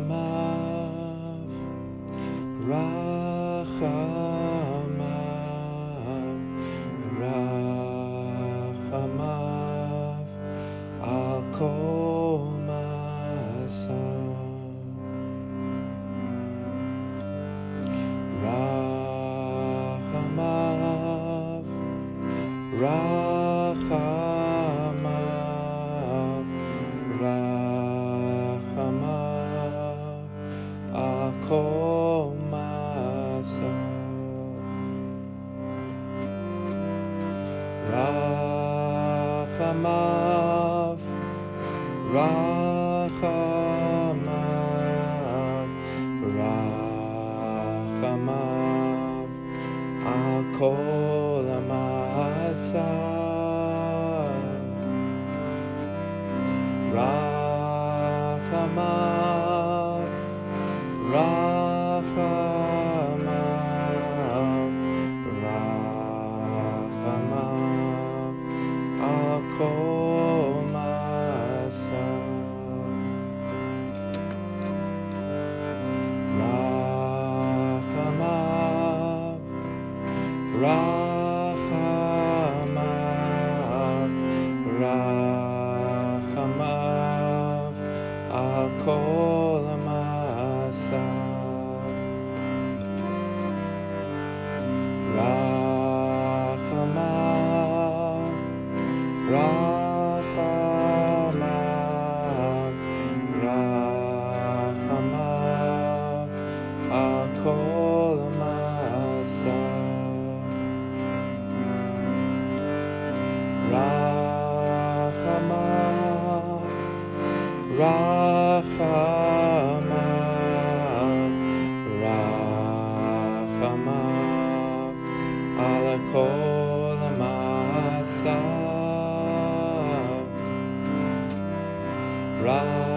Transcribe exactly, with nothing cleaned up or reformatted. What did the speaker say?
Rachamav al kol ma'asav. Rachamav, Rachamav, Rachamav al kol ma'asav. Rachamav, Rachamav, Rachamav al kol ma'asav. Rachamav, Rachamav, Rachamav al kol ma'asav. Rachamav, Rachamav, Rachamav al kol ma'asav. Rachamav, Rachamav, Rachamav al kol ma'asav. Rachamav, Rachamav, Rachamav al kol ma'asav.